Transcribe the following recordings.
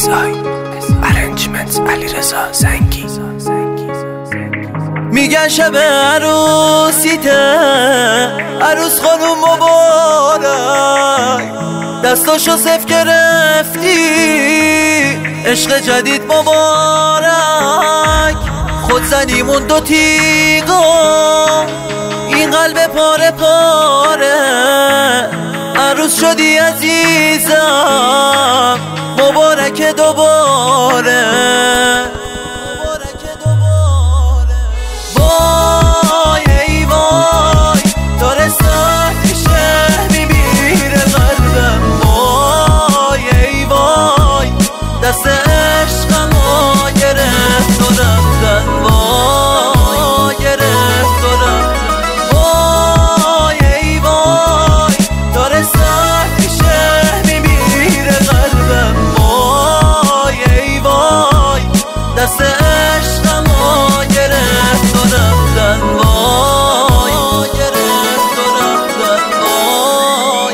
ارنجمنت علیرضا زنگی. میگن شب عروسیته، عروس خانوم مبارک، دستاشو صف گرفتی، عشق جدید مبارک. خود زنیمون دو تیغا، این قلب پاره پاره، عروس شدی عزیزم، مبارک دوباره. وای ای وای داره سرشه میمیره قلبم، وای ای وای دست عشقمو گرفت و رفتن، وای گرفت و رفتن. وای ای وای داره سرشه میمیره قلبم، وای ای وای دست عشقمو گرفت و رفتن، وای گرفت و رفتن، وای.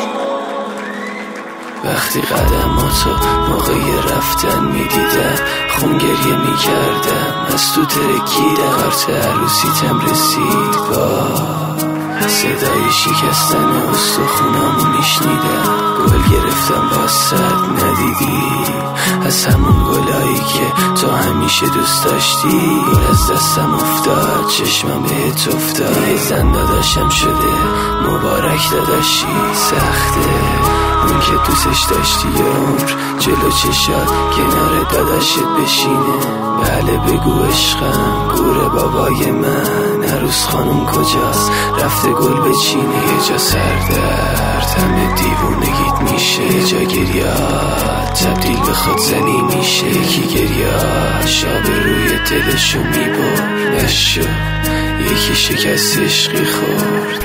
وقتی قدماتو موقع رفتن میدیدم، خون گریه میکردم، از تو ترکیدم. کارت عروسیتم رسید، با صدای شکستن استخونامو میشنیدم. گل گرفتم با صد ندیدی، از همون گلایی که تو همیشه دوست داشتی. گل از دستم افتاد، چشمم بهت افتاد. یه زن داداشم شده، مبارک داداشی. سخته اون که دوستش داشتی یه عمر جلو چشات کنار داداشت بشینه. بله بگو عشقم، گور بابای من، عروس خانم کجاست رفته گل بچینه. یه جا سردرد همه دیوونگیت میشه، یه جا گریات تبدیل به خودزنی میشه. یکی گریات شاب روی دلشو میبر نشو، یکی شکست عشقی خورد.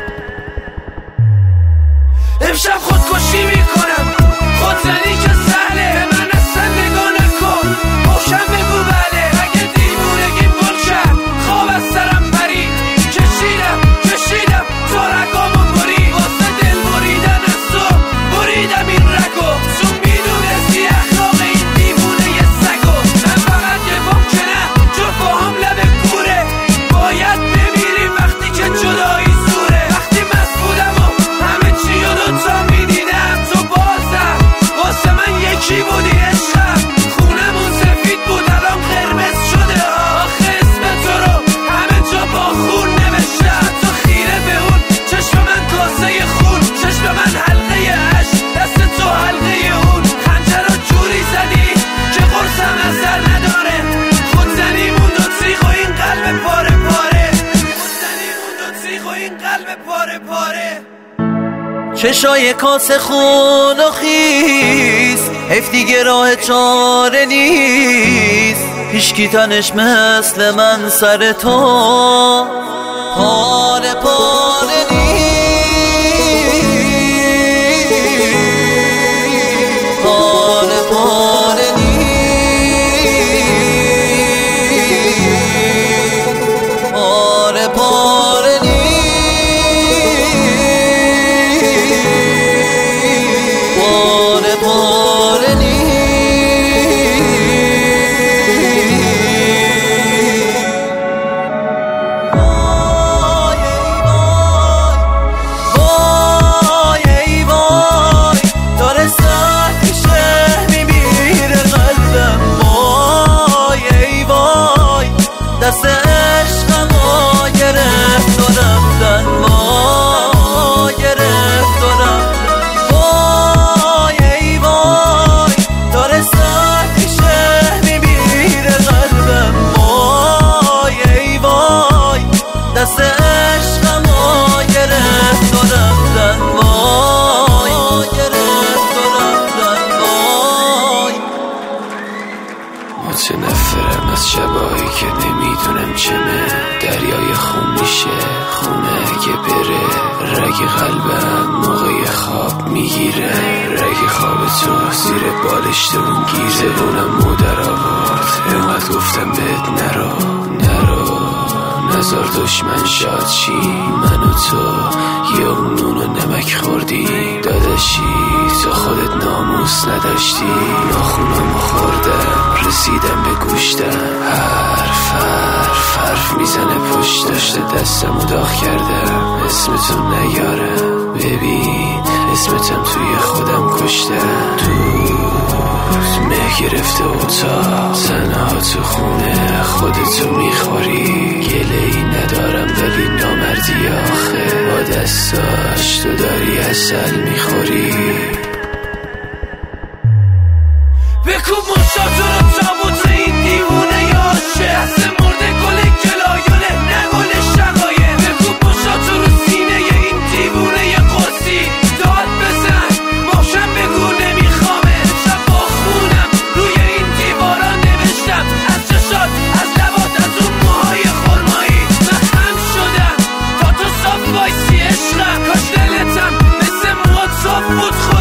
امشب خودکشی میکنم، خودزنی که سهله، به من اصلا نگاه نکن، روشن بگو بله. اگه دیوونگیم گل شد، خواب از سرم پرید، کشیدم تو رگامو برید. واسه دل بریدن از تو بریدم این رگو، چون میدونستی اخلاق این دیوونه یه سگو. من فقط یه که نه جفاهم لب کوره، باید بمیریم وقتی که جدایی زوره. وقتی مست بودم و همه چی و دوتا میدیدم، تو بازم واسه من یکی بودی عشقم. خونمون سفید بود الان قرمز شده، آخه اسم تو رو همه جا با خون نوشتم. تو خیره به اون چشم من کاسه خون، چشم من حلقه عشق، دست تو حلقه اون. خنجر رو جوری زدی که قرصم اثر نداره، خود زنیمون دو تیغ و این قلب پاره پاره، خود زنیمون دو تیغ و این قلب پاره پاره. چشای کاسه خون و خیس، حیف دیگه راه چاره نیست. هیچکی تنش مثل من سر تو پاره پاره نیست، پاره پاره نیست، پاره پاره نیست. دست عشقمو گرفت و رفتن، وای گرفت و رفتن. وای ای وای داره سرکشه میمیره قلبم، وای ای وای دست عشقمو گرفت و رفتن، وای گرفت و رفتن، وای. متنفرم از شبایی که نمیدونم چمه، دریای خون میشه خونه اگه بره. رگ قلبم موقع خواب میگیره، رگ خواب تو زیر بالشت اون گیره. زبونم مادر آورد اینقدر گفتم بهت نرو نزار دشمن شاد چی. من و تو یه نون و نمک خوردی داداشی، تو خودت ناموس نداشتی. ناخونامو خوردم رسیدم به گوشتم، حرف میزنه پشت. داشته دستمو داغ کردم اسمتون نیارم. ببین اسمتم توی خودم کشتم. دوست مه گرفته اتاق، تنها تو خونه خودتو میخوری. گله ای ندارم ولی نامردی آخه، با دستاش تو داری عسل میخوری. بکوب مشتاتو رو تابوت این دیوونه یاشه، دست مرده گل گلایونه نه گل شقایه. بکوب مشتاتو رو سینه این دیوونه قرصی، داد بزن ماشم بگو نمیخوامه. شب با خونم روی این دیوارا نوشتم، از چشات از لبات از اون موهای خرمایی. من خم شدم تا تو صاف وایسی عشقم، کاش دلتم مثل موات صاف بود.